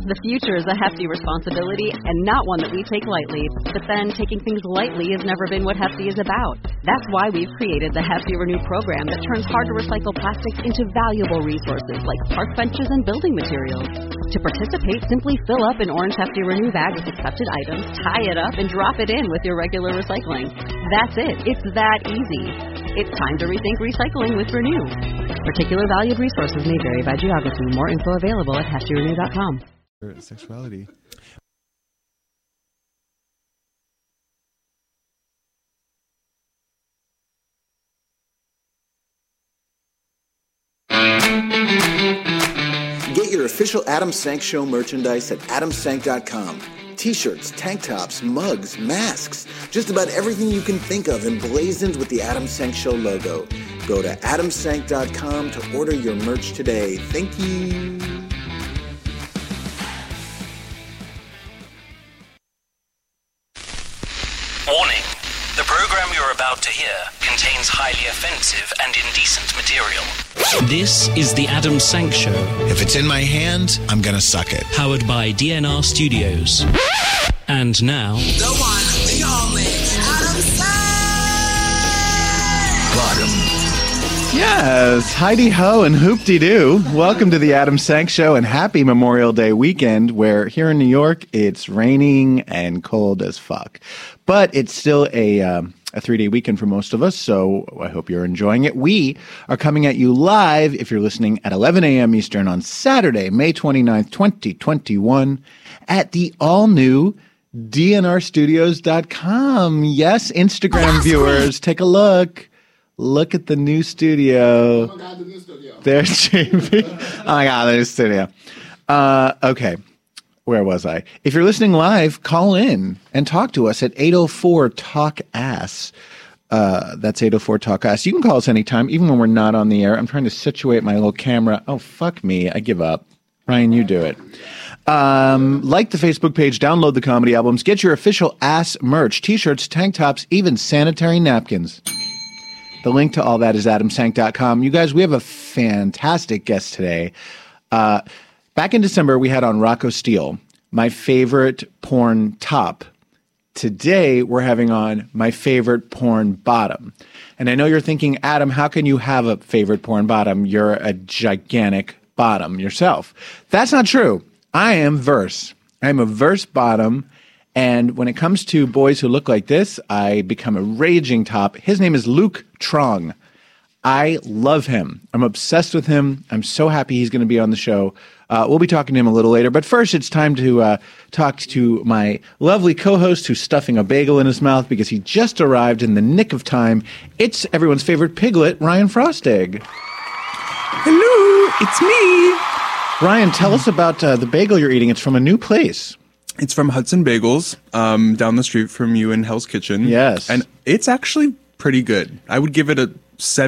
The future is a hefty responsibility and not one that we take lightly. But then, taking things lightly has never been what Hefty is about. That's why we've created the Hefty Renew program that turns hard-to-recycle plastics into valuable resources like park benches and building materials. To participate, simply fill up an orange Hefty Renew bag with accepted items, tie it up, and drop it in with your regular recycling. That's it. It's that easy. It's time to rethink recycling with Renew. Particular valued resources may vary by geography. More info available at heftyrenew.com. Sexuality. Get your official Adam Sank Show merchandise at adamsank.com. T-shirts, tank tops, mugs, masks, just about everything you can think of emblazoned with the Adam Sank Show logo. Go to adamsank.com to order your merch today. Thank you. Warning. The program you're about to hear contains highly offensive and indecent material. This is the Adam Sank Show. If it's in my hand, I'm gonna suck it. Powered by DNR Studios. And now... the one, the only, Adam Sank! Bottom. Yes, Heidi Ho and Hoop-de-doo. Welcome to the Adam Sank Show and happy Memorial Day weekend, where here in New York, it's raining and cold as fuck. But it's still a 3-day weekend for most of us, so I hope you're enjoying it. We are coming at you live, if you're listening, at 11 a.m. Eastern on Saturday, May 29th, 2021, at the all-new DNRstudios.com. Yes, Instagram viewers, take a look. Look at the new studio. Oh my God, the new studio. There's JB. Oh my God, the new studio. Okay. Where was I? If you're listening live, call in and talk to us at 804-TALK-ASS. That's 804-TALK-ASS. You can call us anytime, even when we're not on the air. I'm trying to situate my little camera. Oh, fuck me. I give up. Ryan, you do it. Like the Facebook page, download the comedy albums, get your official ass merch, t-shirts, tank tops, even sanitary napkins. The link to all that is adamsank.com. You guys, we have a fantastic guest today. Back in December, we had on Rocco Steele, my favorite porn top. Today, we're having on my favorite porn bottom. And I know you're thinking, Adam, how can you have a favorite porn bottom? You're a gigantic bottom yourself. That's not true. I am verse. I'm a verse bottom. And when it comes to boys who look like this, I become a raging top. His name is Luke Trong. I love him. I'm obsessed with him. I'm so happy he's going to be on the show. We'll be talking to him a little later. But first, it's time to talk to my lovely co-host who's stuffing a bagel in his mouth because he just arrived in the nick of time. It's everyone's favorite piglet, Ryan Frostig. Hello, it's me. Ryan, tell us about the bagel you're eating. It's from a new place. It's from Hudson Bagels, down the street from you in Hell's Kitchen. Yes. And it's actually pretty good. I would give it a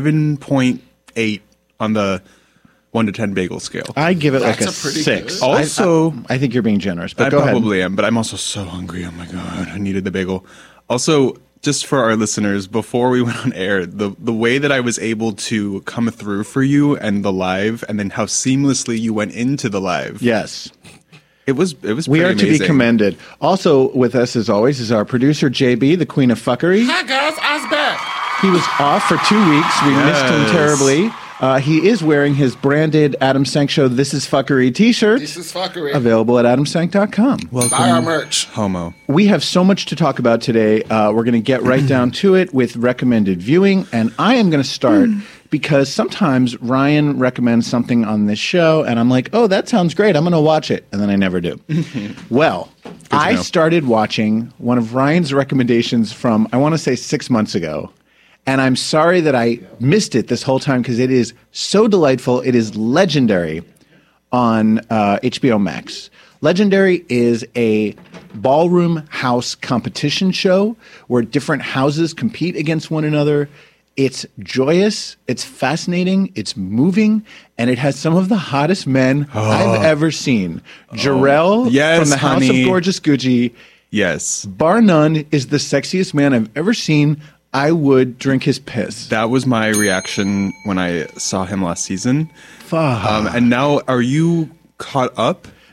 7.8 on the 1 to 10 bagel scale. I give it like a 6. Good. Also, I think you're being generous, but I go ahead. probably am, but I'm also so hungry. Oh my God, I needed the bagel. Also, just for our listeners, before we went on air, the way that I was able to come through for you and the live, and then how seamlessly you went into the live. Yes. It was pretty We are amazing. to be commended. Also with us, as always, is our producer, JB, the queen of fuckery. Hi, guys. I was back. He was off for 2 weeks. We missed him terribly. He is wearing his branded Adam Sank Show This Is Fuckery t-shirt. This is fuckery. Available at adamsank.com. Welcome, Buy our merch. Homo. We have so much to talk about today. We're going to get right down to it with recommended viewing. And I am going to start because sometimes Ryan recommends something on this show, and I'm like, oh, that sounds great. I'm going to watch it. And then I never do. Well, I started watching one of Ryan's recommendations from, I want to say 6 months ago. And I'm sorry that I missed it this whole time because it is so delightful. It is Legendary on HBO Max. Legendary is a ballroom house competition show where different houses compete against one another. It's joyous, it's fascinating, it's moving, and it has some of the hottest men I've ever seen. Jarrell from the House of Gorgeous Gucci. Yes. Bar none is the sexiest man I've ever seen. I would drink his piss. That was my reaction when I saw him last season. Fuck. And now, are you caught up?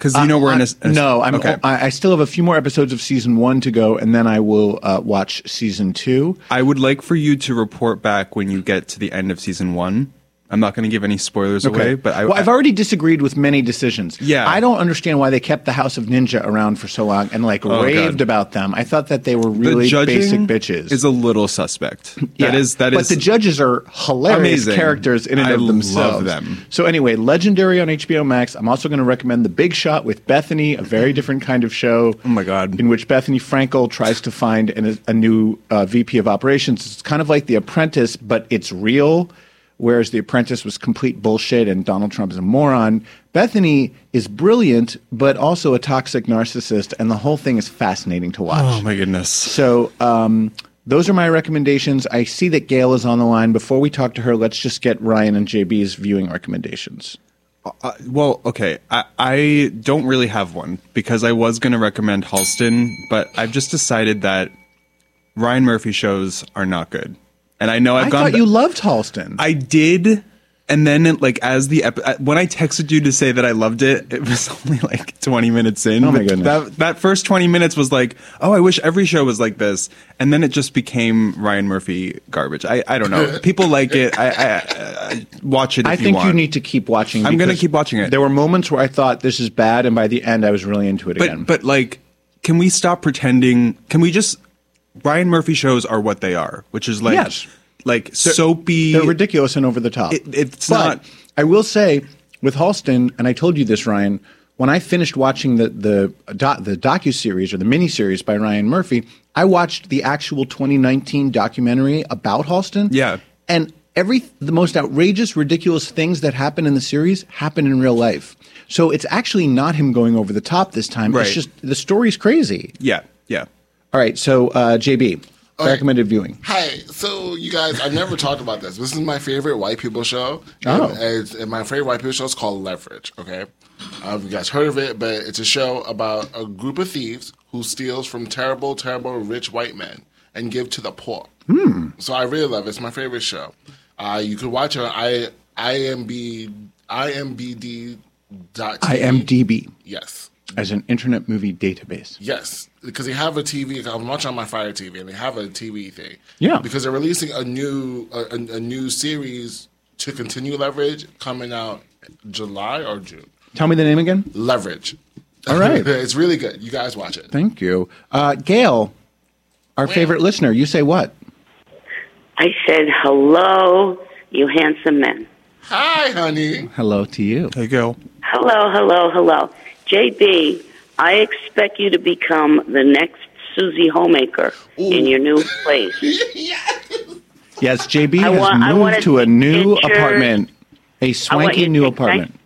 Because we're in a no. okay. I still have a few more episodes of season 1 to go, and then I will watch season 2. I would like for you to report back when you get to the end of season 1. I'm not going to give any spoilers away, but I've already disagreed with many decisions. Yeah. I don't understand why they kept the House of Ninja around for so long and raved about them. I thought that they were really basic bitches. Is a little suspect. Yeah. That is. But the judges are hilarious characters in and of themselves. Love them. So anyway, Legendary on HBO Max. I'm also going to recommend The Big Shot with Bethany, a very different kind of show. Oh my God. In which Bethany Frankel tries to find a new VP of operations. It's kind of like The Apprentice, but it's real. Whereas The Apprentice was complete bullshit and Donald Trump is a moron. Bethany is brilliant, but also a toxic narcissist, and the whole thing is fascinating to watch. Oh, my goodness. So those are my recommendations. I see that Gail is on the line. Before we talk to her, let's just get Ryan and JB's viewing recommendations. Well, okay. I don't really have one because I was going to recommend Halston, but I've just decided that Ryan Murphy shows are not good. And I know I thought you loved Halston. I did, and then when I texted you to say that I loved it, it was only like 20 minutes in. Oh my goodness! That first 20 minutes was like, oh, I wish every show was like this, and then it just became Ryan Murphy garbage. I don't know. People like it. I watch it. I think you need to keep watching. I'm going to keep watching it. There were moments where I thought this is bad, and by the end, I was really into it again. But like, can we stop pretending? Can we just? Ryan Murphy shows are what they are, which is like, soapy. They're ridiculous and over the top. It's but not. I will say with Halston, and I told you this, Ryan, when I finished watching the docuseries or the miniseries by Ryan Murphy, I watched the actual 2019 documentary about Halston. Yeah. And the most outrageous, ridiculous things that happen in the series happen in real life. So it's actually not him going over the top this time. Right. It's just the story's crazy. Yeah. All right, so JB, recommended viewing. Hi, so you guys, I've never talked about this. This is my favorite white people show. And my favorite white people show is called Leverage, okay? You guys heard of it, but it's a show about a group of thieves who steals from terrible, terrible rich white men and give to the poor. So I really love it. It's my favorite show. You can watch it on IMBD.TV. IMDb. Yes. As an internet movie database. Yes, because they have a TV. I'm watching on my Fire TV, and they have a TV thing. Yeah, because they're releasing a new series to continue Leverage coming out July or June. Tell me the name again. Leverage. All right, it's really good. You guys watch it. Thank you, Gail, our favorite listener. You say what? I said hello, you handsome men. Hi, honey. Hello to you. Hey, Gail. Hello. JB, I expect you to become the next Susie Homemaker in your new place. Yes, JB has moved to a new apartment, a swanky new apartment.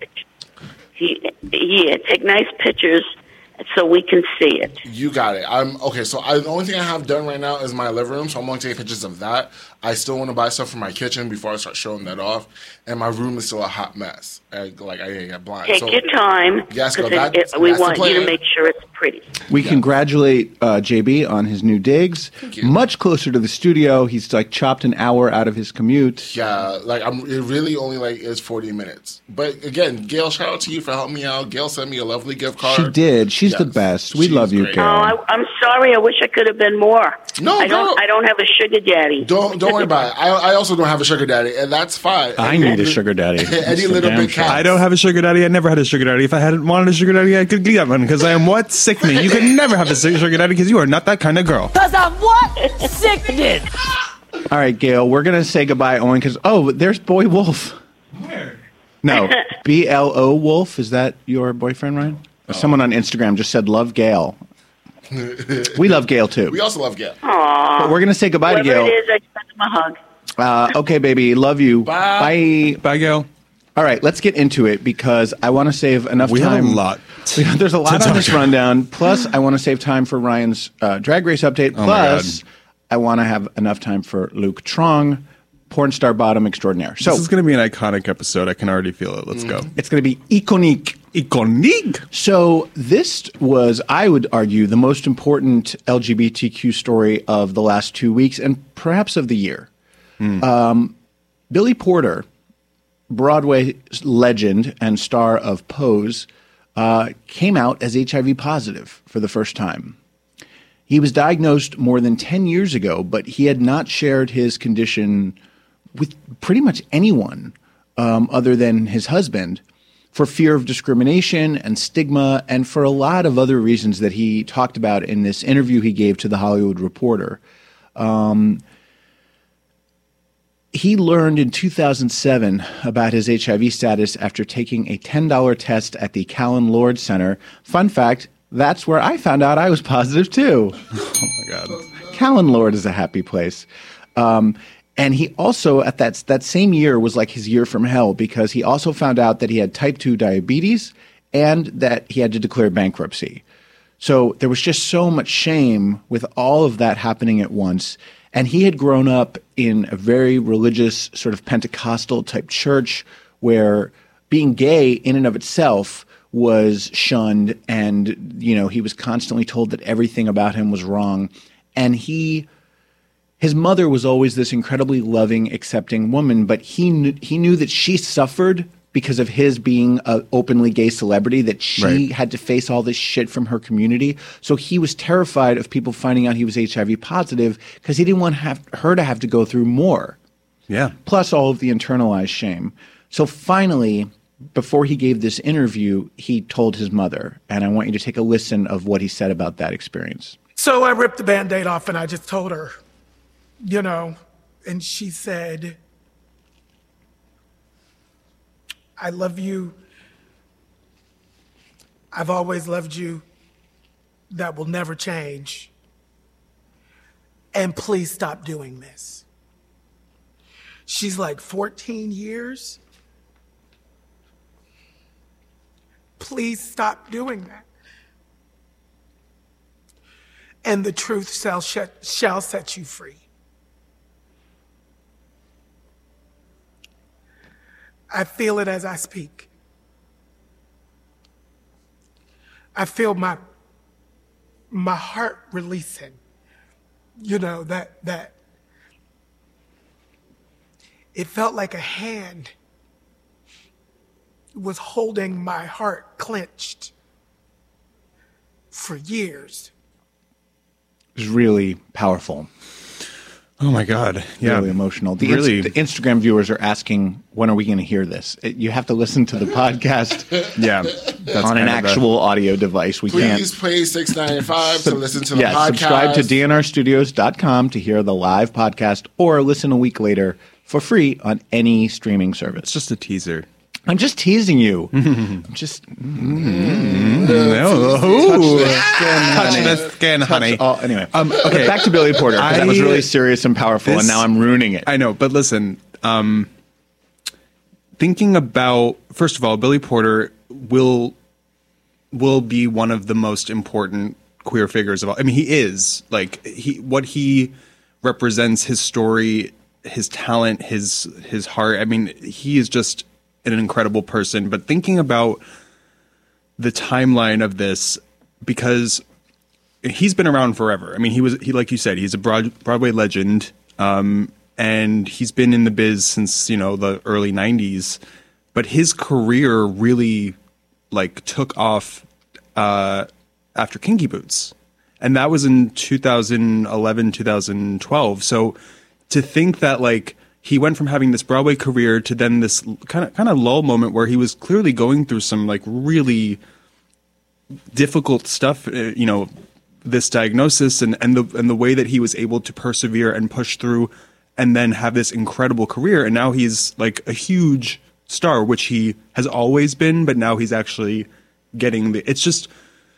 Take nice pictures so we can see it. You got it. So the only thing I have done right now is my living room, so I'm only taking pictures of that. I still want to buy stuff for my kitchen before I start showing that off, and my room is still a hot mess. I get blind. Take your time. Yes, we want you to make sure it's pretty. We congratulate JB on his new digs. Thank you. Much closer to the studio. He's chopped an hour out of his commute. Yeah, it really only is 40 minutes. But again, Gail, shout out to you for helping me out. Gail sent me a lovely gift card. She did. She's the best. We love you, great. Gail. Oh, I'm sorry. I wish I could have been more. No, I don't have a sugar daddy. Don't worry about it. I also don't have a sugar daddy, and that's fine. I need a sugar daddy. Any little bit counts. I don't have a sugar daddy. I never had a sugar daddy. If I hadn't wanted a sugar daddy, I could get one because I am what? Sickening. You can never have a sugar daddy because you are not that kind of girl. Because I'm what? Sickening. All right, Gail, we're going to say goodbye only because, there's Boy Wolf. Where? No, BLO Wolf. Is that your boyfriend, Ryan? Someone on Instagram just said, love Gail. We love Gail, too. We also love Gail. Aww. But we're going to say goodbye to Gail. Whoever it is, I send them a hug. Okay, baby. Love you. Bye. Bye, Gail. All right, let's get into it because I want to save enough time. We have a lot. There's a lot on this rundown. Plus, I want to save time for Ryan's Drag Race update. Plus, I want to have enough time for Luke Trong, porn star bottom extraordinaire. So this is going to be an iconic episode. I can already feel it. Let's go. It's going to be iconique. Iconique. So this was, I would argue, the most important LGBTQ story of the last 2 weeks and perhaps of the year. Billy Porter, Broadway legend and star of Pose, came out as HIV positive for the first time. He was diagnosed more than 10 years ago, but he had not shared his condition with pretty much anyone other than his husband for fear of discrimination and stigma and for a lot of other reasons that he talked about in this interview he gave to The Hollywood Reporter. He learned in 2007 about his HIV status after taking a $10 test at the Callen Lord Center. Fun fact, that's where I found out I was positive too. Oh my God. Callen Lord is a happy place. And he also, at that same year, was like his year from hell because he also found out that he had type 2 diabetes and that he had to declare bankruptcy. So there was just so much shame with all of that happening at once. And he had grown up in a very religious, sort of Pentecostal type church where being gay in and of itself was shunned, and he was constantly told that everything about him was wrong. And his mother was always this incredibly loving, accepting woman, but he knew that she suffered because of his being an openly gay celebrity, that she had to face all this shit from her community. So he was terrified of people finding out he was HIV positive because he didn't want her to have to go through more. Yeah. Plus all of the internalized shame. So finally, before he gave this interview, he told his mother, and I want you to take a listen of what he said about that experience. So I ripped the Band-Aid off and I just told her, and she said, I love you. I've always loved you. That will never change. And please stop doing this. She's like, 14 years? Please stop doing that. And the truth shall set you free. I feel it as I speak. I feel my heart releasing. That it felt like a hand was holding my heart clenched for years. It was really powerful. Oh my God. Yeah. Really emotional. The Instagram viewers are asking, when are we going to hear this? You have to listen to the podcast on an actual audio device. Please pay $6.95 to listen to the podcast. Subscribe to dnrstudios.com to hear the live podcast or listen a week later for free on any streaming service. It's just a teaser. I'm just teasing you. I'm just touch the skin, honey. Anyway, okay. Back to Billy Porter. That was really serious and powerful, and now I'm ruining it. I know, but listen. Thinking about, first of all, Billy Porter will be one of the most important queer figures of all. I mean, he is what he represents, his story, his talent, his heart. I mean, he is just an incredible person. But thinking about the timeline of this, because he's been around forever. I mean, he like you said, he's a Broadway legend, and he's been in the biz since the early 90s. But his career really took off after Kinky Boots, and that was in 2011, 2012. So to think that he went from having this Broadway career to then this kind of lull moment where he was clearly going through some really difficult stuff, this diagnosis and the way that he was able to persevere and push through and then have this incredible career. And now he's a huge star, which he has always been, but now he's actually getting it's just,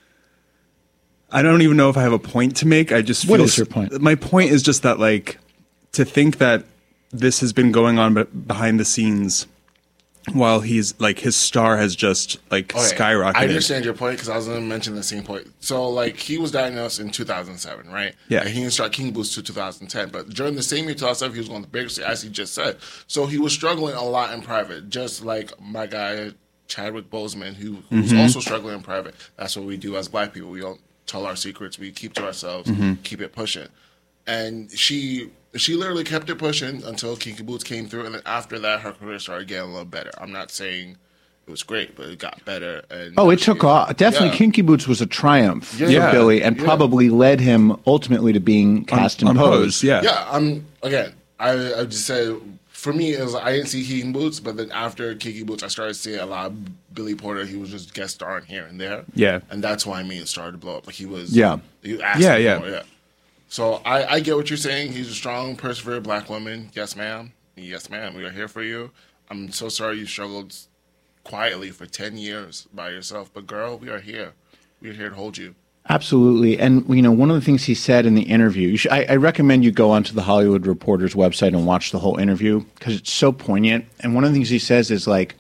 I don't even know if I have a point to make. I just feel, what is your point? My point is just that to think that this has been going on behind the scenes while he's his star has just skyrocketed. I understand your point because I was going to mention the same point. So he was diagnosed in 2007, right? Yeah. And he didn't start King Boots to 2010. But during the same year, 2007, he was going to bankruptcy, as he just said. So he was struggling a lot in private, just like my guy Chadwick Boseman, who's also struggling in private. That's what we do as Black people. We don't tell our secrets. We keep to ourselves, keep it pushing. And she literally kept it pushing until Kinky Boots came through, and then after that, her career started getting a little better. I'm not saying was great, but it got better. And it took off. Definitely, Kinky Boots was a triumph for Billy, and probably led him ultimately to being cast in Pose. Again, I just said, for me, it was I didn't see Kinky Boots, but then after Kinky Boots, I started seeing a lot of Billy Porter. He was just guest starring here and there. Yeah. And that's why it started to blow up. Like he was. Yeah. He asked for more, yeah. So I get what you're saying. He's a strong, perseverant black woman. Yes, ma'am. Yes, ma'am. We are here for you. I'm so sorry you struggled quietly for 10 years by yourself. But girl, we are here. We are here to hold you. Absolutely. And, one of the things he said in the interview, I recommend you go onto the Hollywood Reporter's website and watch the whole interview because it's so poignant. And one of the things he says is like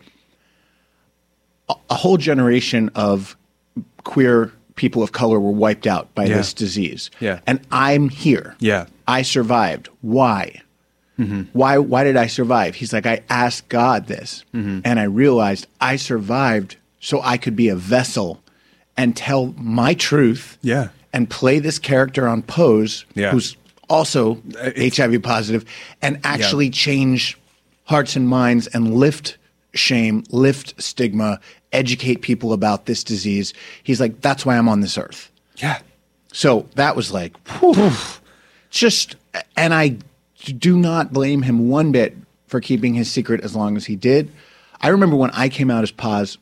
a whole generation of queer people of color were wiped out by this disease. Yeah. And I'm here. Yeah. I survived. Why? Why did I survive? He's like, I asked God this, and I realized I survived so I could be a vessel and tell my truth and play this character on Pose, who's also HIV positive, and actually change hearts and minds and lift shame, lift stigma, educate people about this disease. He's like, that's why I'm on this earth. Yeah. So that was like, whew, and I do not blame him one bit for keeping his secret as long as he did. I remember when I came out as pos,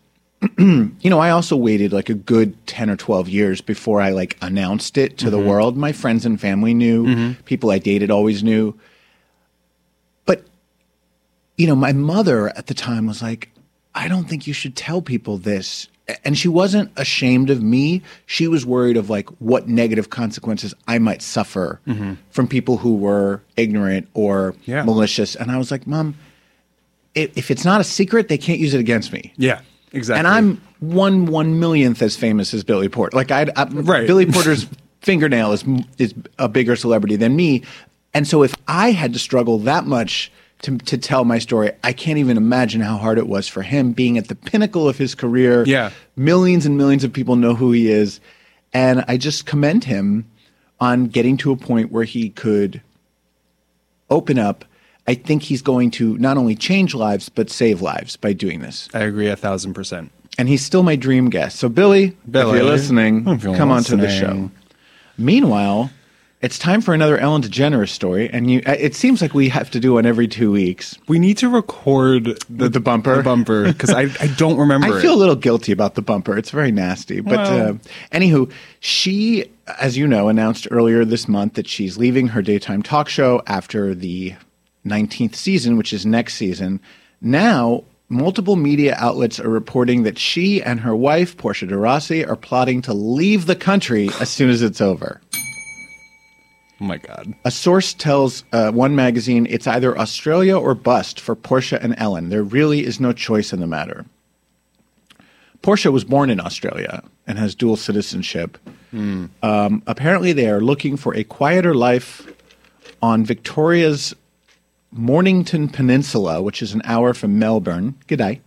I also waited like a good 10 or 12 years before I announced it to the world. My friends and family knew. People I dated always knew. But, my mother at the time was like, I don't think you should tell people this. And she wasn't ashamed of me. She was worried of what negative consequences I might suffer from people who were ignorant or malicious. And I was like, Mom, if it's not a secret, they can't use it against me. Yeah, exactly. And I'm 1/1,000,000th as famous as Billy Porter. Billy Porter's fingernail is a bigger celebrity than me. And so if I had to struggle that much to tell my story, I can't even imagine how hard it was for him being at the pinnacle of his career. Yeah. Millions and millions of people know who he is. And I just commend him on getting to a point where he could open up. I think he's going to not only change lives, but save lives by doing this. I agree 1,000%. And he's still my dream guest. So Billy, if you're listening, come on to the show. Meanwhile, it's time for another Ellen DeGeneres story, and it seems like we have to do one every 2 weeks. We need to record the bumper. The bumper, because I don't remember I feel a little guilty about the bumper. It's very nasty. But anywho, she, as you know, announced earlier this month that she's leaving her daytime talk show after the 19th season, which is next season. Now, multiple media outlets are reporting that she and her wife, Portia de Rossi, are plotting to leave the country as soon as it's over. Oh, my God. A source tells One Magazine it's either Australia or bust for Portia and Ellen. There really is no choice in the matter. Portia was born in Australia and has dual citizenship. Apparently, they are looking for a quieter life on Victoria's Mornington Peninsula, which is an hour from Melbourne. G'day.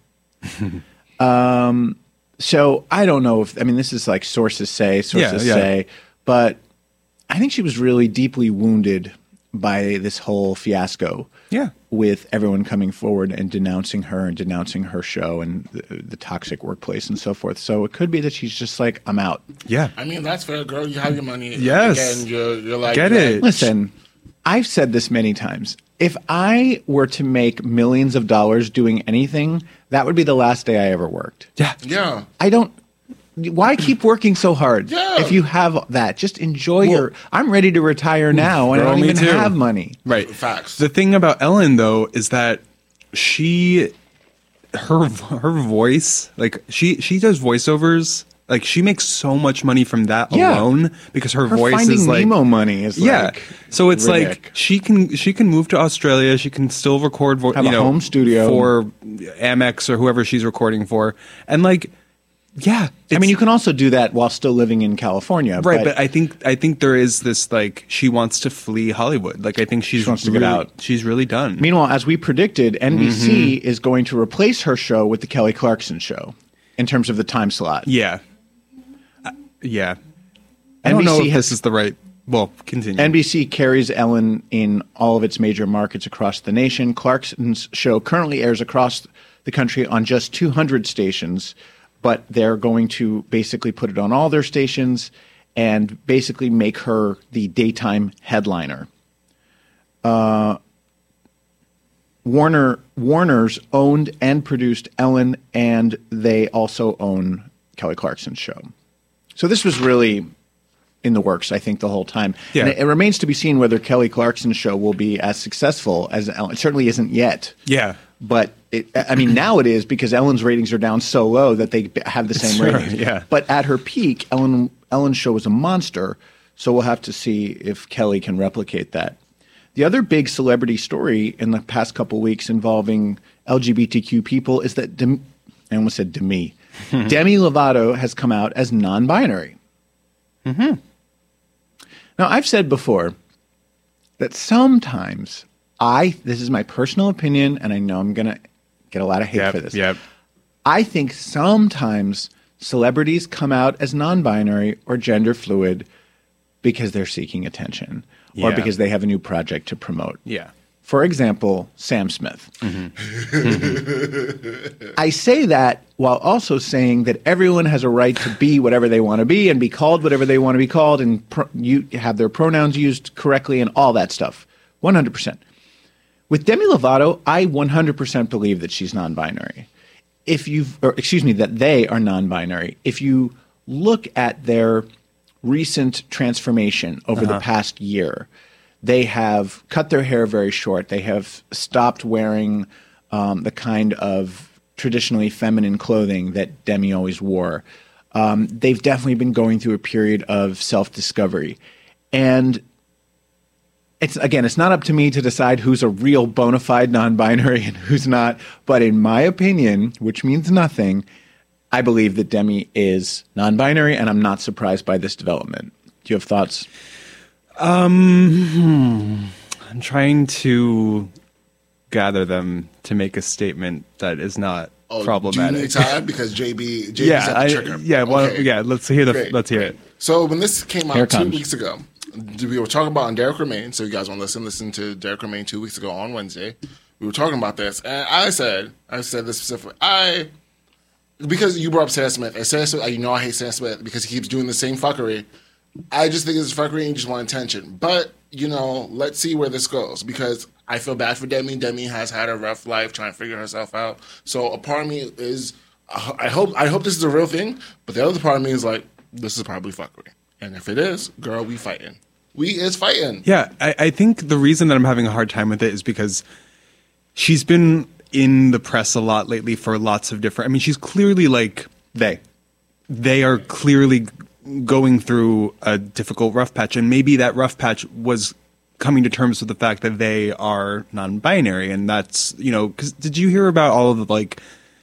So I don't know if, this is like sources say, but I think she was really deeply wounded by this whole fiasco. Yeah. With everyone coming forward and denouncing her and denouncing her show and the toxic workplace and so forth. So it could be that she's just like, I'm out. Yeah. That's fair, girl. You have your money. Yes. Again, you're like, get it. Listen, I've said this many times. If I were to make millions of dollars doing anything, that would be the last day I ever worked. Yeah. Yeah. Why keep working so hard if you have that? Just enjoy I'm ready to retire now, and I don't even have money. Right. Facts. The thing about Ellen, though, is that her voice, she does voiceovers. She makes so much money from that alone because her voice Finding is Nemo money is so it's ridiculous. she can move to Australia. She can still record have a home studio for Amex or whoever she's recording for, and you can also do that while still living in California. Right, but I think there is this she wants to flee Hollywood. I think she wants to get out. She's really done. Meanwhile, as we predicted, NBC is going to replace her show with the Kelly Clarkson show in terms of the time slot. Yeah. Yeah. I don't know if this is the right... Well, continue. NBC carries Ellen in all of its major markets across the nation. Clarkson's show currently airs across the country on just 200 stations, but they're going to basically put it on all their stations and basically make her the daytime headliner. Warner's owned and produced Ellen, and they also own Kelly Clarkson's show. So this was really in the works, I think, the whole time. Yeah. And it remains to be seen whether Kelly Clarkson's show will be as successful as Ellen. It certainly isn't yet. Yeah. But, now it is because Ellen's ratings are down so low that they have the same ratings. Yeah. But at her peak, Ellen's show was a monster, so we'll have to see if Kelly can replicate that. The other big celebrity story in the past couple weeks involving LGBTQ people is that I almost said Demi. Demi Lovato has come out as non-binary. Mm-hmm. Now, I've said before that sometimes this is my personal opinion, and I know I'm going to get a lot of hate for this. Yep. I think sometimes celebrities come out as non-binary or gender fluid because they're seeking attention or because they have a new project to promote. Yeah. For example, Sam Smith. Mm-hmm. I say that while also saying that everyone has a right to be whatever they want to be and be called whatever they want to be called and have their pronouns used correctly and all that stuff. 100%. With Demi Lovato, I 100% believe that she's non-binary. That they are non-binary. If you look at their recent transformation over the past year, they have cut their hair very short. They have stopped wearing the kind of traditionally feminine clothing that Demi always wore. They've definitely been going through a period of self-discovery. And it's not up to me to decide who's a real bona fide non-binary and who's not. But in my opinion, which means nothing, I believe that Demi is non-binary, and I'm not surprised by this development. Do you have thoughts? I'm trying to gather them to make a statement that is not problematic. Do you need time? Because JB's at the trigger. Let's hear it. So when this came out 2 weeks ago, we were talking about on Derek Remain. So you guys want to listen to Derek Remain 2 weeks ago on Wednesday. We were talking about this, and I said this specifically. Because you brought up Sam Smith, and Sam Smith, I hate Sam Smith because he keeps doing the same fuckery. I just think it's fuckery and you just want attention. But, let's see where this goes because I feel bad for Demi. Demi has had a rough life trying to figure herself out. So a part of me is, I hope this is a real thing, but the other part of me is like, this is probably fuckery. And if it is, girl, we fighting. We is fighting. Yeah, I think the reason that I'm having a hard time with it is because she's been in the press a lot lately for lots of different. She's clearly they are clearly going through a difficult rough patch, and maybe that rough patch was coming to terms with the fact that they are non-binary, and that's because did you hear about all of the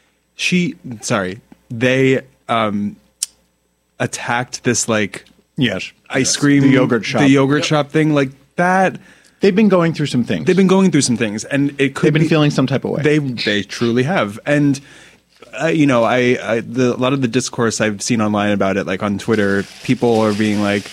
they attacked this ice cream the yogurt shop thing like that. They've been going through some things. And they've been feeling some type of way. They truly have. And a lot of the discourse I've seen online about it, like on Twitter, people are being like,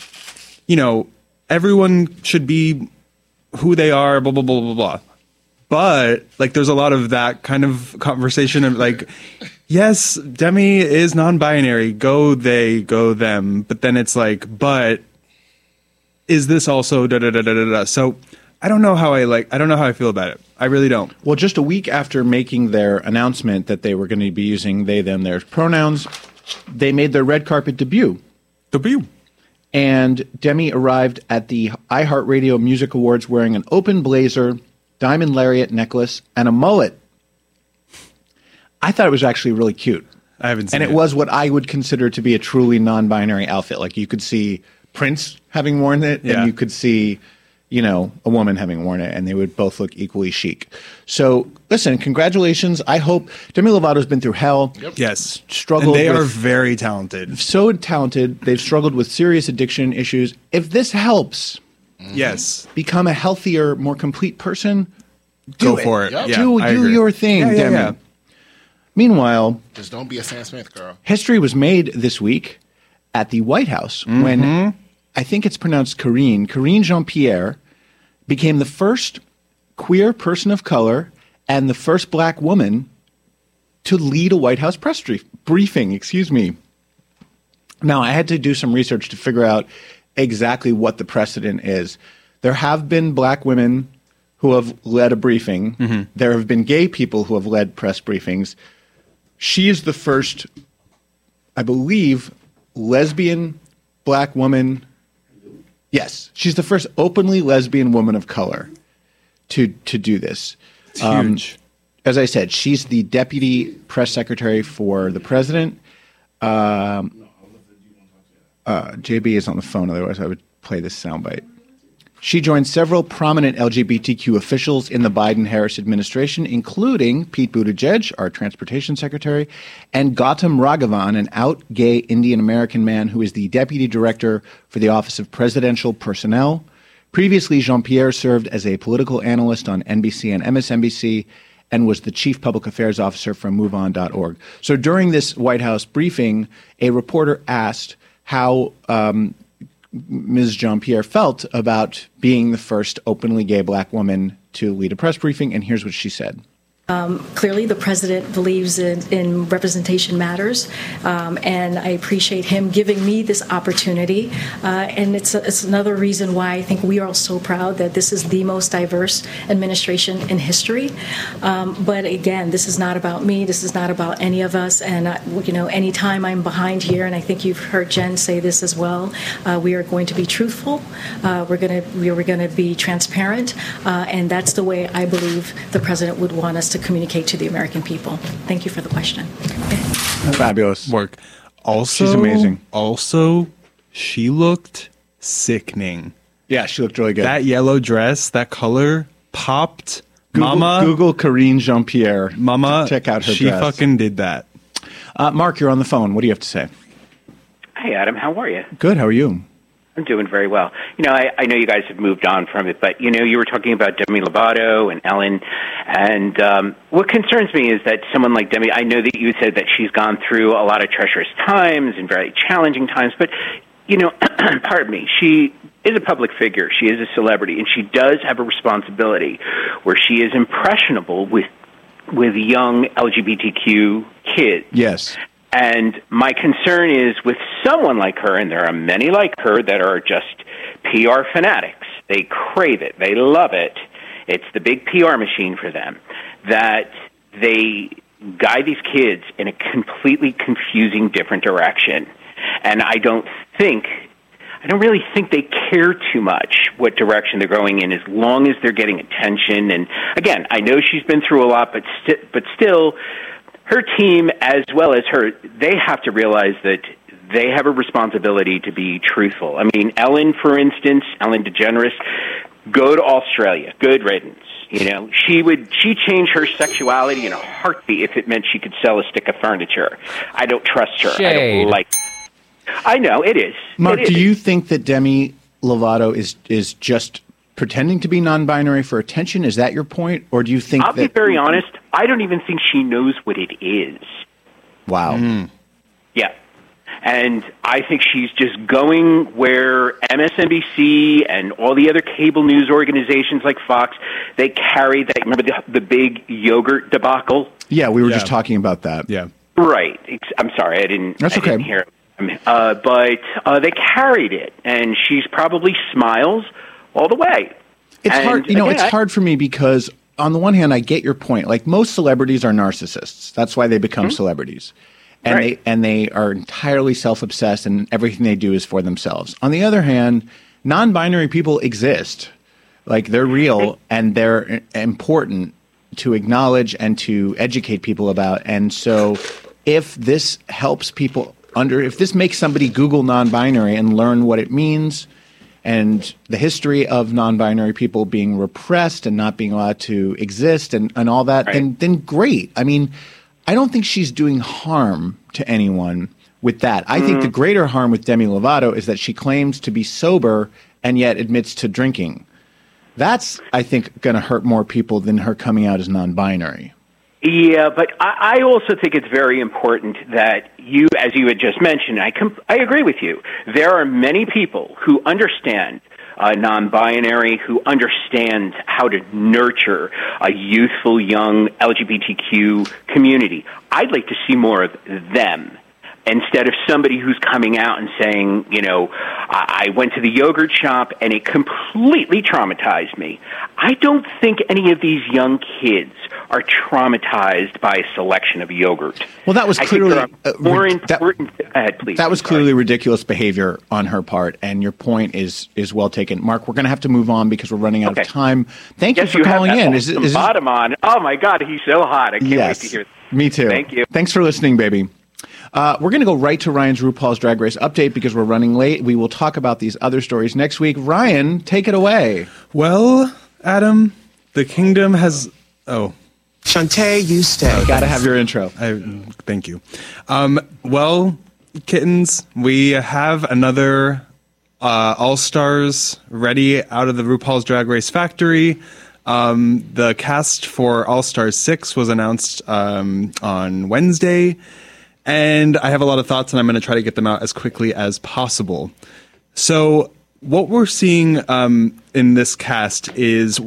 everyone should be who they are, blah blah blah blah blah. But there's a lot of that kind of conversation of yes, Demi is non-binary, go they, go them. But then it's but is this also da da da da da da? So I don't know how I feel about it. I really don't. Well, just a week after making their announcement that they were going to be using they, them, their pronouns, they made their red carpet debut. And Demi arrived at the iHeartRadio Music Awards wearing an open blazer, diamond lariat necklace, and a mullet. I thought it was actually really cute. I haven't seen it. And it was what I would consider to be a truly non-binary outfit. You could see Prince having worn it, and you could see, a woman having worn it, and they would both look equally chic. So, listen, congratulations. I hope Demi Lovato's been through hell. Yep. Yes. Struggled. And they are very talented. So talented. They've struggled with serious addiction issues. If this helps, become a healthier, more complete person, go for it. Yep. Yeah, do your thing, Demi. Yeah. Meanwhile, just don't be a Sam Smith girl. History was made this week at the White House when I think it's pronounced Karine Jean-Pierre became the first queer person of color and the first black woman to lead a White House press briefing. Excuse me. Now, I had to do some research to figure out exactly what the precedent is. There have been black women who have led a briefing. Mm-hmm. There have been gay people who have led press briefings. She is the first, I believe, lesbian black woman. Yes, she's the first openly lesbian woman of color to do this. It's huge. As I said, she's the deputy press secretary for the president. JB is on the phone, otherwise I would play this soundbite. She joined several prominent LGBTQ officials in the Biden-Harris administration, including Pete Buttigieg, our transportation secretary, and Gautam Raghavan, an out gay Indian American man who is the deputy director for the Office of Presidential Personnel. Previously, Jean-Pierre served as a political analyst on NBC and MSNBC and was the chief public affairs officer for MoveOn.org. So during this White House briefing, a reporter asked how Ms. Jean-Pierre felt about being the first openly gay black woman to lead a press briefing, and here's what she said. Clearly, the president believes in representation matters, and I appreciate him giving me this opportunity. And it's another reason why I think we are all so proud that this is the most diverse administration in history. But again, this is not about me. This is not about any of us. And anytime I'm behind here, and I think you've heard Jen say this as well, we are going to be truthful. We're going to be transparent, and that's the way I believe the president would want us to communicate to the American people. Thank you for the question. Fabulous work. Also, she's amazing. Also, she looked sickening. Yeah, she looked really good. That yellow dress, that color popped. Google Karine Jean-Pierre. Mama, check out her she dress. fucking did that. Mark, you're on the phone. What do you have to say? Hi, Adam. How are you? Good. How are you? I'm doing very well. I know you guys have moved on from it, but, you were talking about Demi Lovato and Ellen, and what concerns me is that someone like Demi, I know that you said that she's gone through a lot of treacherous times and very challenging times, but, pardon me, she is a public figure. She is a celebrity, and she does have a responsibility where she is impressionable with young LGBTQ kids. Yes. And my concern is with someone like her, and there are many like her that are just PR fanatics. They crave it. They love it. It's the big PR machine for them, that they guide these kids in a completely confusing different direction. And I don't really think they care too much what direction they're going in, as long as they're getting attention. And again, I know she's been through a lot, but still, her team, as well as her, they have to realize that they have a responsibility to be truthful. I mean, Ellen, for instance, Ellen DeGeneres, go to Australia. Good riddance. She'd change her sexuality in a heartbeat if it meant she could sell a stick of furniture. I don't trust her. Shade. I don't like. I know it is. Mark, do you think that Demi Lovato is just pretending to be non-binary for attention? Is that your point? Or do you think I'll be very honest, I don't even think she knows what it is. Wow. Yeah. And I think she's just going where MSNBC and all the other cable news organizations like Fox, they carry that. Remember the big yogurt debacle? Yeah, we were just talking about that. Yeah. Right. I'm sorry, I didn't hear it. But they carried it, and she's probably smiles all the way. It's hard. It's hard for me because on the one hand, I get your point. Like, most celebrities are narcissists. That's why they become celebrities. And they are entirely self-obsessed, and everything they do is for themselves. On the other hand, non-binary people exist. Like, they're real, and they're important to acknowledge and to educate people about. And so if this helps people if this makes somebody Google non-binary and learn what it means and the history of non-binary people being repressed and not being allowed to exist and all that, then great. I mean, I don't think she's doing harm to anyone with that. I think the greater harm with Demi Lovato is that she claims to be sober and yet admits to drinking. That's, I think, going to hurt more people than her coming out as non-binary. Yeah, but I also think it's very important that you, as you had just mentioned, I agree with you. There are many people who understand non-binary, who understands how to nurture a youthful, young LGBTQ community. I'd like to see more of them, instead of somebody who's coming out and saying, you know, I went to the yogurt shop and it completely traumatized me. I don't think any of these young kids are traumatized by a selection of yogurt. Well, that was clearly more important. Go ahead, please. That was clearly ridiculous behavior on her part, and your point is well taken. Mark, we're going to have to move on because we're running out of time. Thank you for calling in. Is bottom on? Oh my God, he's so hot! I can't wait to hear this. Me too. Thank you. Thanks for listening, baby. We're going to go right to Ryan's RuPaul's Drag Race update because we're running late. We will talk about these other stories next week. Ryan, take it away. Well, Adam, the kingdom has... Oh. Shantae, you stay. Got to have your intro. Thank you. Well, kittens, we have another All-Stars ready out of the RuPaul's Drag Race factory. The cast for All-Stars 6 was announced on Wednesday, and I have a lot of thoughts, and I'm going to try to get them out as quickly as possible. So what we're seeing in this cast is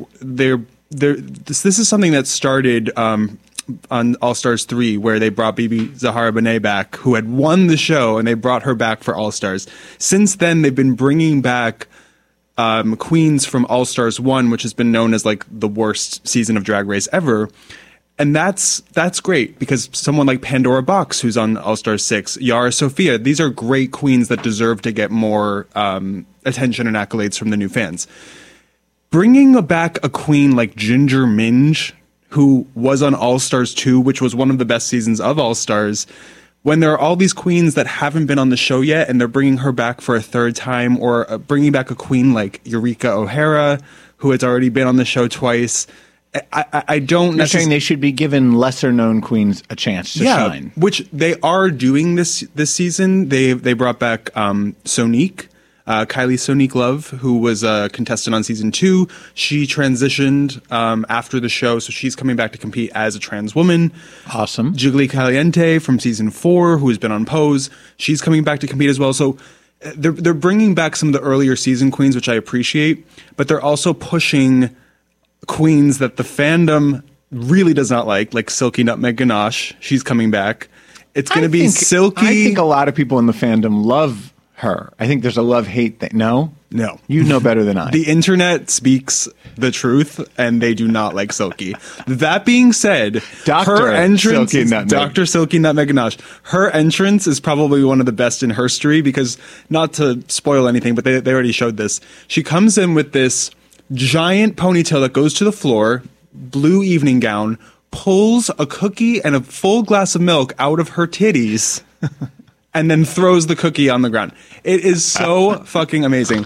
this is something that started on All-Stars 3, where they brought Bibi Zahara Benet back, who had won the show, and they brought her back for All-Stars. Since then, they've been bringing back queens from All-Stars 1, which has been known as like the worst season of Drag Race ever. And that's great, because someone like Pandora Box, who's on All-Stars 6, Yara Sofia, these are great queens that deserve to get more attention and accolades from the new fans. Bringing back a queen like Ginger Minj, who was on All-Stars 2, which was one of the best seasons of All-Stars, when there are all these queens that haven't been on the show yet and they're bringing her back for a third time, or bringing back a queen like Eureka O'Hara, who has already been on the show twice, I don't... You're saying they should be given lesser-known queens a chance to shine. Which they are doing this season. They brought back Sonique, Kylie Sonique Love, who was a contestant on season 2. She transitioned after the show, so she's coming back to compete as a trans woman. Awesome. Jiggly Caliente from season 4, who has been on Pose. She's coming back to compete as well. So they're bringing back some of the earlier season queens, which I appreciate, but they're also pushing queens that the fandom really does not like Silky Nutmeg Ganache. She's coming back. It's going to be Silky. I think a lot of people in the fandom love her. I think there's a love-hate thing. No? No. You know better than I. The internet speaks the truth, and they do not like Silky. That being said, her entrance, Dr. Silky Nutmeg Ganache, her entrance is probably one of the best in history, because, not to spoil anything, but they already showed this. She comes in with this giant ponytail that goes to the floor, blue evening gown, pulls a cookie and a full glass of milk out of her titties, and then throws the cookie on the ground. It is so fucking amazing.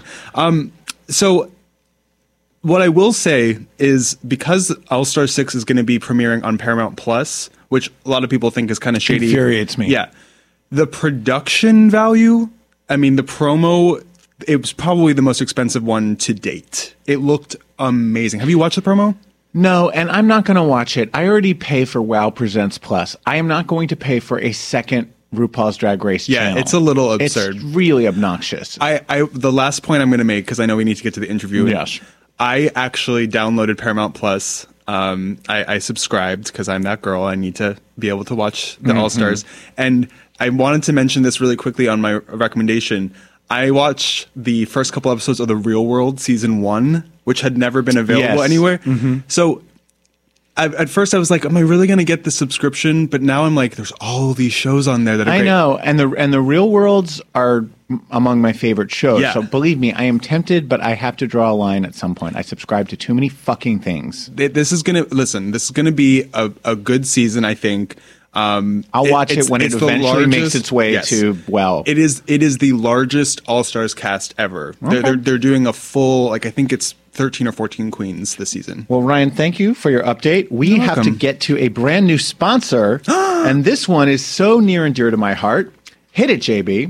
So what I will say is, because All-Star 6 is going to be premiering on Paramount Plus, which a lot of people think is kind of shady. Infuriates me. Yeah. The production value, I mean, the promo, it was probably the most expensive one to date. It looked amazing. Have you watched the promo? No, and I'm not going to watch it. I already pay for WoW Presents Plus. I am not going to pay for a second RuPaul's Drag Race channel. It's a little absurd. It's really obnoxious. The last point I'm going to make, because I know we need to get to the interview. Yes. I actually downloaded Paramount Plus. I subscribed because I'm that girl. I need to be able to watch the All-Stars. And I wanted to mention this really quickly on my recommendation. I watched the first couple episodes of The Real World Season 1, which had never been available anywhere. So at first I was like, am I really going to get the subscription? But now I'm like, there's all these shows on there that are great. I know. And the Real Worlds are among my favorite shows. Yeah. So believe me, I am tempted, but I have to draw a line at some point. I subscribe to too many fucking things. This is going to be a good season, I think. I'll watch it when it eventually makes its way to WoW. It is the largest All-Stars cast ever. Okay. They're doing a full, I think it's 13 or 14 queens this season. Well, Ryan, thank you for your update. We have to get to a brand new sponsor, and this one is so near and dear to my heart. Hit it, JB.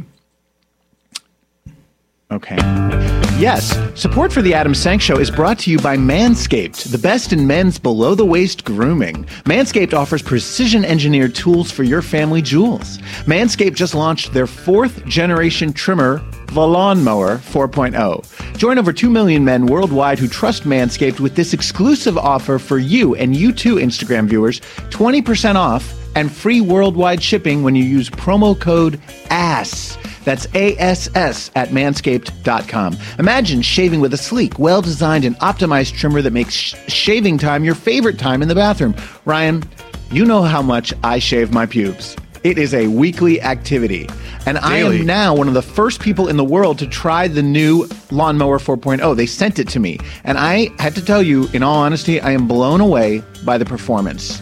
Okay. Yes, support for the Adam Sank Show is brought to you by Manscaped, the best in men's below-the-waist grooming. Manscaped offers precision-engineered tools for your family jewels. Manscaped just launched their 4th-generation trimmer, the Lawnmower 4.0. Join over 2 million men worldwide who trust Manscaped with this exclusive offer for you and you too, Instagram viewers, 20% off and free worldwide shipping when you use promo code ASS. That's ASS at manscaped.com. Imagine shaving with a sleek, well-designed, and optimized trimmer that makes shaving time your favorite time in the bathroom. Ryan, you know how much I shave my pubes. It is a weekly activity. And daily. I am now one of the first people in the world to try the new Lawnmower 4.0. They sent it to me. And I have to tell you, in all honesty, I am blown away by the performance.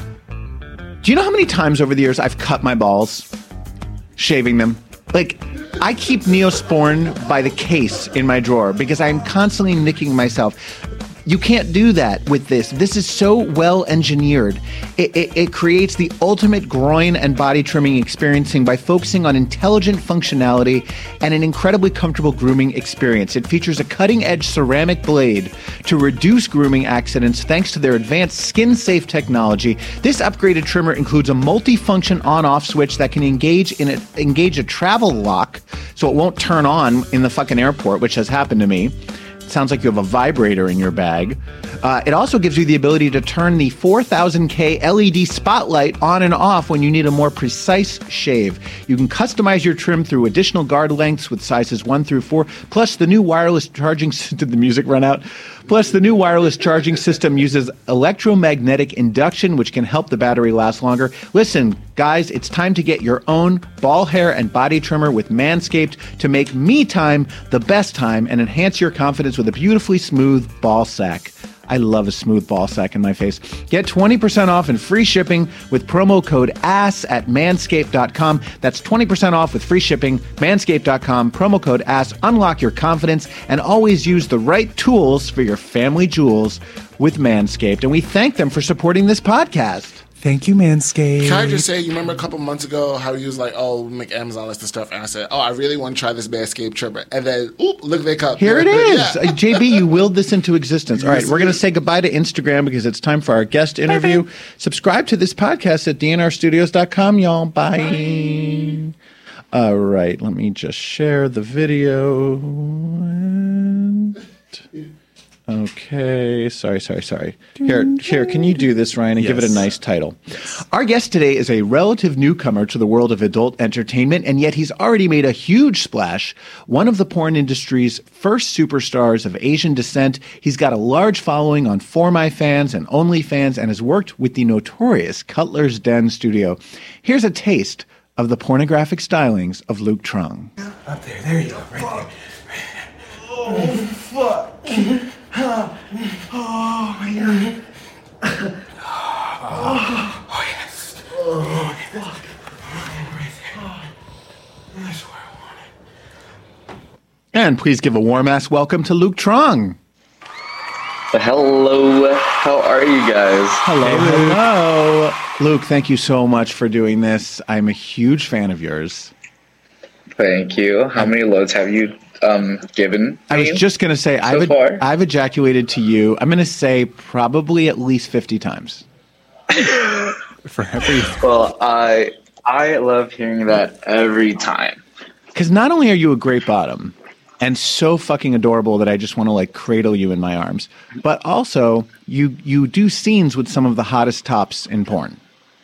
Do you know how many times over the years I've cut my balls shaving them? Like, I keep Neosporin by the case in my drawer because I'm constantly nicking myself. You can't do that with this. This is so well engineered. It creates the ultimate groin and body trimming experiencing by focusing on intelligent functionality and an incredibly comfortable grooming experience. It features a cutting-edge ceramic blade to reduce grooming accidents thanks to their advanced skin-safe technology. This upgraded trimmer includes a multi-function on-off switch that can engage a travel lock so it won't turn on in the fucking airport, which has happened to me. Sounds like you have a vibrator in your bag. It also gives you the ability to turn the 4000K LED spotlight on and off when you need a more precise shave. You can customize your trim through additional guard lengths with sizes 1 through 4. Plus, the new wireless charging did the music run out? Plus, the new wireless charging system uses electromagnetic induction, which can help the battery last longer. Listen, guys, it's time to get your own ball hair and body trimmer with Manscaped to make me time the best time and enhance your confidence with a beautifully smooth ball sack. I love a smooth ball sack in my face. Get 20% off and free shipping with promo code ASS at manscaped.com. That's 20% off with free shipping, manscaped.com, promo code ASS. Unlock your confidence and always use the right tools for your family jewels with Manscaped. And we thank them for supporting this podcast. Thank you, Manscaped. Can I just say, you remember a couple months ago how he was like, oh, we'll make Amazon list of stuff. And I said, oh, I really want to try this Manscaped trimmer. And then, oop, look, they come. Here it is. Yeah. JB, you willed this into existence. All right, we're going to say goodbye to Instagram because it's time for our guest interview. Bye. Subscribe to this podcast at dnrstudios.com, y'all. Bye. All right, let me just share the video. Okay, sorry. Here, can you do this, Ryan, and give it a nice title? Yes. Our guest today is a relative newcomer to the world of adult entertainment, and yet he's already made a huge splash. One of the porn industry's first superstars of Asian descent. He's got a large following on For My Fans and OnlyFans, and has worked with the notorious Cutler's Den studio. Here's a taste of the pornographic stylings of Luke Trung. Up there you go, right there. Oh, fuck. Oh, my God. Oh, yes. Oh, fuck. Right there. That's where I want it. And please give a warm-ass welcome to Luke Trung. Hello. How are you guys? Hello. Luke, thank you so much for doing this. I'm a huge fan of yours. Thank you. How many loads have you given? I was just going to say, I've ejaculated to you, I'm going to say probably at least 50 times. For every. Well, I love hearing that every time. Because not only are you a great bottom and so fucking adorable that I just want to like cradle you in my arms, but also you do scenes with some of the hottest tops in porn.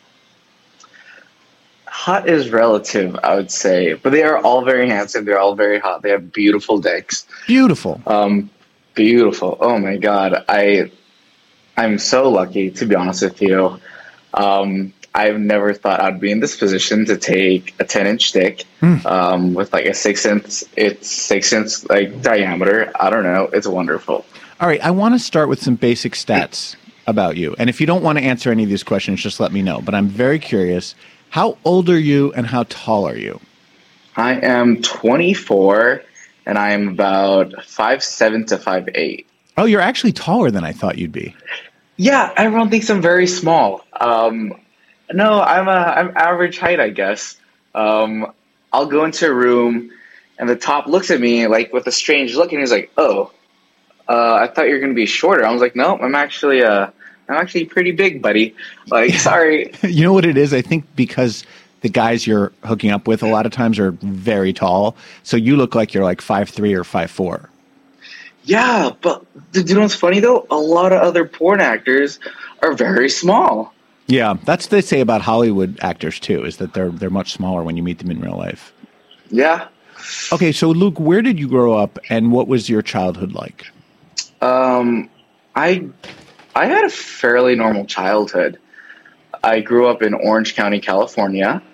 Hot is relative, I would say, but they are all very handsome. They're all very hot. They have beautiful dicks. Beautiful. Beautiful. Oh my God. I'm so lucky, to be honest with you. I've never thought I'd be in this position to take a 10-inch dick with like a 6-inch like diameter. I don't know. It's wonderful. All right. I want to start with some basic stats about you. And if you don't want to answer any of these questions, just let me know. But I'm very curious. How old are you and how tall are you? I am 24 and I am about 5'7" to 5'8". Oh, you're actually taller than I thought you'd be. Yeah, everyone thinks I'm very small. No, I'm average height, I guess. I'll go into a room and the top looks at me like with a strange look and he's like, "Oh, I thought you were going to be shorter." I was like, "No, I'm actually pretty big, buddy. Like, sorry." You know what it is? I think because the guys you're hooking up with a lot of times are very tall. So you look like you're like 5'3" or 5'4". Yeah, but you know what's funny though? A lot of other porn actors are very small. Yeah, that's what they say about Hollywood actors too, is that they're much smaller when you meet them in real life. Yeah. Okay, so Luke, where did you grow up, and what was your childhood like? I had a fairly normal childhood. I grew up in Orange County, California.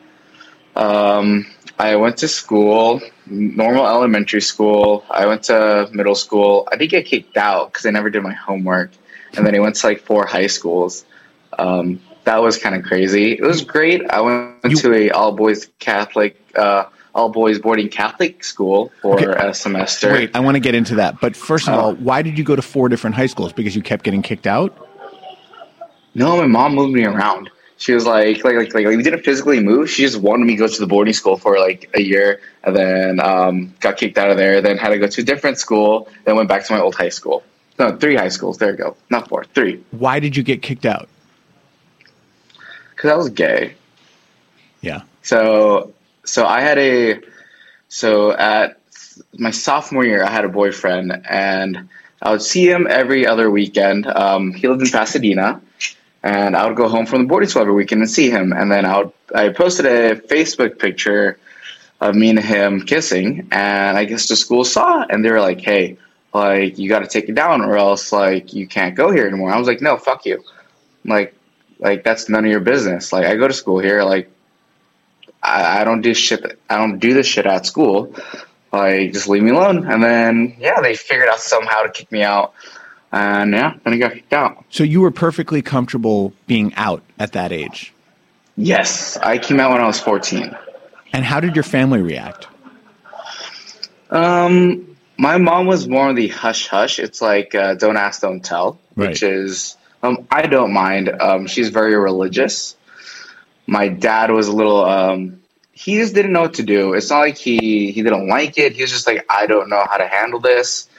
I went to school, normal elementary school. I went to middle school. I did get kicked out because I never did my homework. And then I went to like 4 high schools. That was kind of crazy. It was great. I went to a all-boys boarding Catholic school for a semester. Wait, I want to get into that. But first of all, why did you go to 4 different high schools? Because you kept getting kicked out? No, my mom moved me around. She was like we didn't physically move. She just wanted me to go to the boarding school for like a year, and then got kicked out of there. Then had to go to a different school. Then went back to my old high school. No, 3 high schools. There you go. Not 4, 3. Why did you get kicked out? Because I was gay. Yeah. So at my sophomore year, I had a boyfriend, and I would see him every other weekend. He lived in Pasadena. And I would go home from the boarding school every weekend and see him. And then I posted a Facebook picture of me and him kissing. And I guess the school saw it. And they were like, hey, like, you got to take it down or else, like, you can't go here anymore. I was like, no, fuck you. Like that's none of your business. Like, I go to school here. Like, I don't do shit. I don't do this shit at school. Like, just leave me alone. And then, yeah, they figured out somehow to kick me out. And yeah, then I got kicked out. So you were perfectly comfortable being out at that age? Yes. I came out when I was 14. And how did your family react? My mom was more of the hush-hush. It's like don't ask, don't tell, right. Which is, I don't mind. She's very religious. My dad was a little, he just didn't know what to do. It's not like he didn't like it. He was just like, I don't know how to handle this.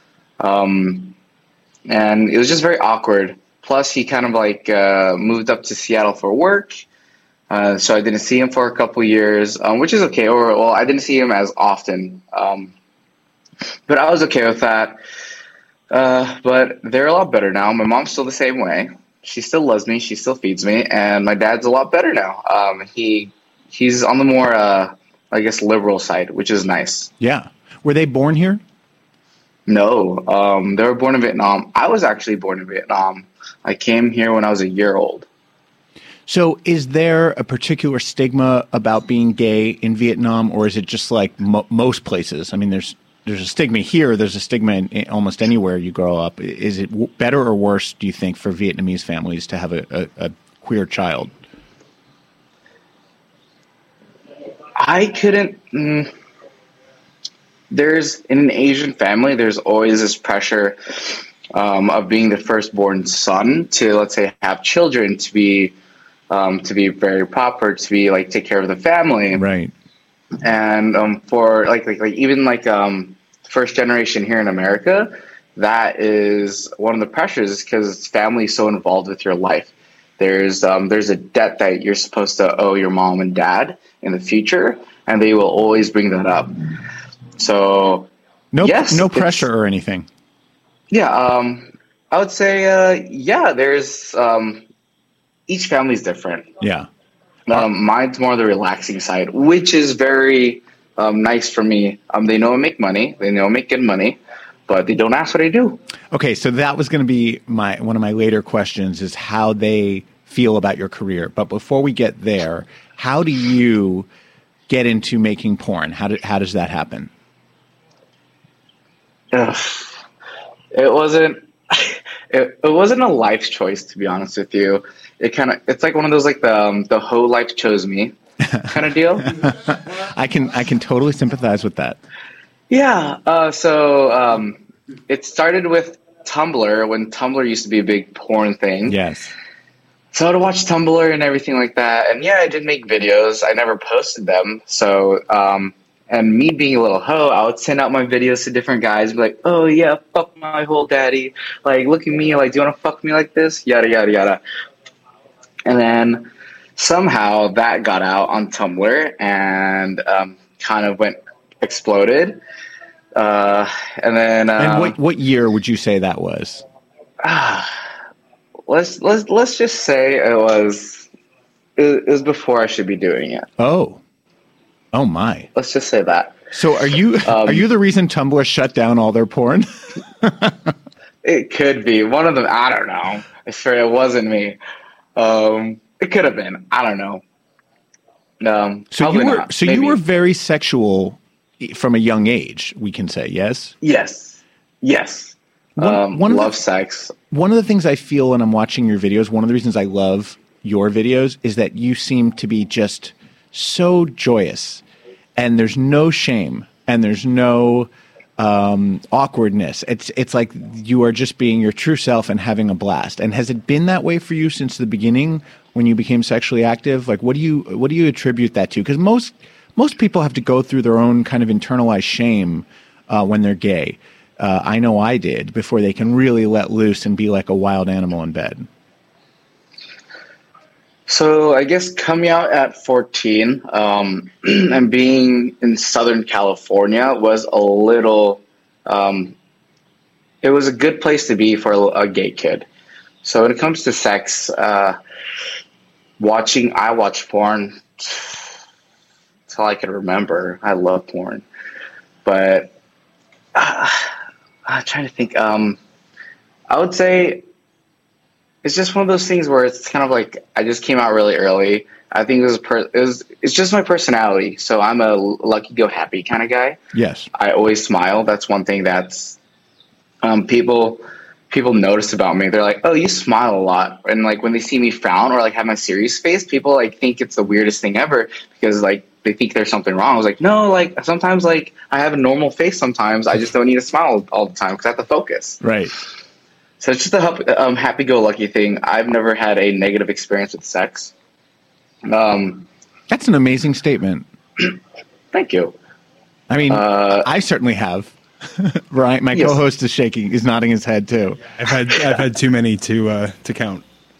And it was just very awkward. Plus, he kind of like moved up to Seattle for work. So I didn't see him for a couple years, which is okay. Well, I didn't see him as often. But I was okay with that. But they're a lot better now. My mom's still the same way. She still loves me. She still feeds me. And my dad's a lot better now. He's on the more, I guess, liberal side, which is nice. Yeah. Were they born here? No, they were born in Vietnam. I was actually born in Vietnam. I came here when I was a year old. So is there a particular stigma about being gay in Vietnam, or is it just like most places? I mean, there's a stigma here. There's a stigma in almost anywhere you grow up. Is it better or worse, do you think, for Vietnamese families to have a queer child? I couldn't... There's in an Asian family, there's always this pressure of being the firstborn son to, let's say, have children, to be very proper, to be like take care of the family, right? And for like even like first generation here in America, that is one of the pressures because family is so involved with your life. There's a debt that you're supposed to owe your mom and dad in the future, and they will always bring that up. So no pressure or anything. Yeah, I would say there's each family's different. Yeah, mine's more the relaxing side, which is very nice for me. They know I make money, they know I make good money, but they don't ask what I do. Okay, so that was going to be one of my later questions is how they feel about your career. But before we get there, how do you get into making porn? How does that happen? It wasn't a life choice, to be honest with you. It's like one of those like the whole life chose me kind of deal. I can totally sympathize with that. Yeah. So it started with Tumblr when Tumblr used to be a big porn thing. Yes. So I'd watch Tumblr and everything like that. And yeah, I did make videos. I never posted them. So, and me being a little hoe, I would send out my videos to different guys, be like, oh yeah, fuck my whole daddy. Like, look at me. Like, do you want to fuck me like this? Yada, yada, yada. And then somehow that got out on Tumblr and kind of exploded. And then and what year would you say that was? Let's just say it was before I should be doing it. Oh my. Let's just say that. So are you the reason Tumblr shut down all their porn? It could be one of them. I don't know. I swear it wasn't me. It could have been. I don't know. So you were very sexual from a young age, we can say, yes? Yes. Love sex. One of the things I feel when I'm watching your videos, one of the reasons I love your videos is that you seem to be just so joyous, and there's no shame, and there's no awkwardness. It's like you are just being your true self and having a blast. And has it been that way for you since the beginning when you became sexually active? Like, what do you attribute that to? Because most people have to go through their own kind of internalized shame when they're gay. I know I did before they can really let loose and be like a wild animal in bed. So I guess coming out at 14 and being in Southern California was a little, it was a good place to be for a gay kid. So when it comes to sex, I watch porn until I can remember. I love porn. But I'm trying to think. I would say it's just one of those things where it's kind of like I just came out really early. I think it's just my personality. So I'm a lucky go happy kind of guy. Yes. I always smile. That's one thing that's people notice about me. They're like, "Oh, you smile a lot." And like when they see me frown or like have my serious face, people like think it's the weirdest thing ever because like they think there's something wrong. I was like, no, like sometimes like I have a normal face sometimes. I just don't need to smile all the time because I have to focus. Right. So it's just a happy-go-lucky thing. I've never had a negative experience with sex. That's an amazing statement. Thank you. I mean, I certainly have. Ryan, my co-host is nodding his head too. I've had too many to count.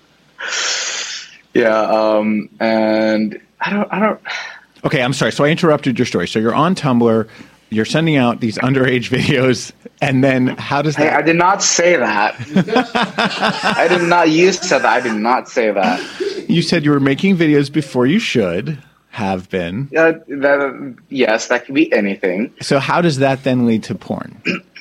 Yeah, and I don't. Okay, I'm sorry. So I interrupted your story. So you're on Tumblr. You're sending out these underage videos, and then how does that? Hey, I did not say that. I did not. You said that. I did not say that. You said you were making videos before you should have been. Yes, that could be anything. So how does that then lead to porn?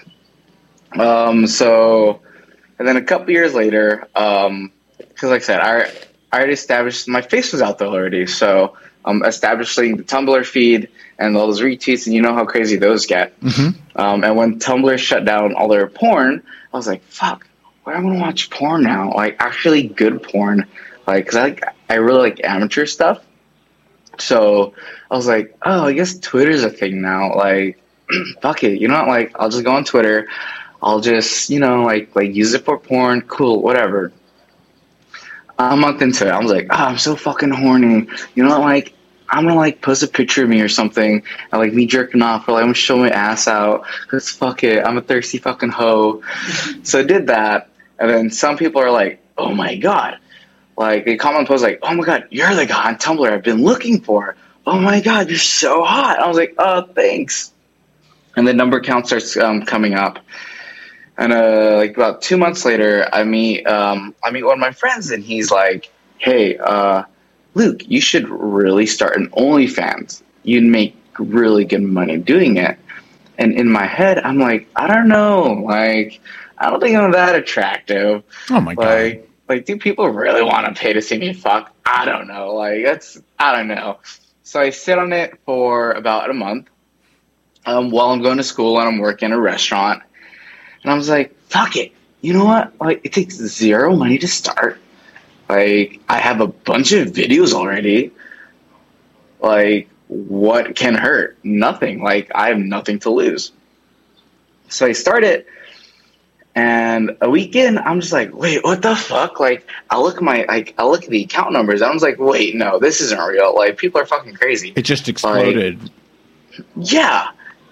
So, and then a couple years later, because like I said, I already established my face was out there already. So, establishing the Tumblr feed and all those retweets, and you know how crazy those get. Mm-hmm. And when Tumblr shut down all their porn, I was like, fuck, where am I going to watch porn now? Like, actually good porn. Like, because I really like amateur stuff. So I was like, oh, I guess Twitter's a thing now. Like, fuck it. You know what? Like, I'll just go on Twitter. I'll just, like use it for porn. Cool, whatever. A month into it, I was like, I'm so fucking horny. You know, like, I'm gonna like post a picture of me or something, and like me jerking off, or like I'm gonna show my ass out, cause fuck it, I'm a thirsty fucking hoe. So I did that, and then some people are like, oh my god, like they comment post like, oh my god, you're the guy on Tumblr I've been looking for. Oh my god, you're so hot. I was like, oh, thanks. And the number count starts coming up. And like about 2 months later, I meet one of my friends, and he's like, "Hey, Luke, you should really start an OnlyFans. You'd make really good money doing it." And in my head, I'm like, I don't know, like I don't think I'm that attractive. Oh my god! Like, do people really want to pay to see me fuck? I don't know. Like I don't know. So I sit on it for about a month while I'm going to school and I'm working in a restaurant. And I was like, fuck it. You know what? Like, it takes zero money to start. Like, I have a bunch of videos already. Like, what can hurt? Nothing. Like, I have nothing to lose. So I started, and a week in, I'm just like, wait, what the fuck? Like, I look at the account numbers, and I was like, wait, no, this isn't real. Like, people are fucking crazy. It just exploded. Like, yeah.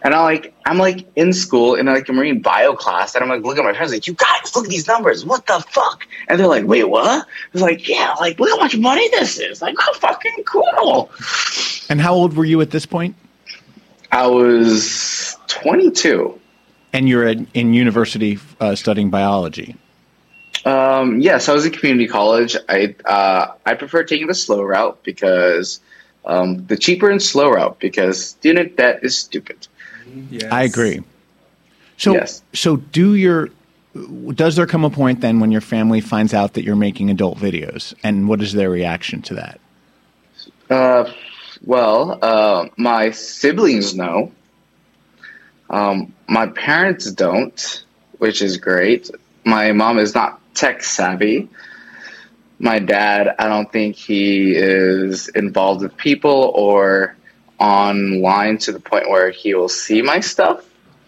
And I'm like in school in like a marine bio class, and I'm like looking at my friends like, you guys, look at these numbers. What the fuck? And they're like, wait, what? I was like, yeah, like look how much money this is. Like, how fucking cool. And how old were you at this point? I was 22. And you're in university studying biology. Yes, I was in community college. I prefer taking the slow route because the cheaper and slow route because student debt is stupid. Yes. I agree. So, so does there come a point then when your family finds out that you're making adult videos, and what is their reaction to that? Well, my siblings know. My parents don't, which is great. My mom is not tech savvy. My dad, I don't think he is involved with people or online to the point where he will see my stuff.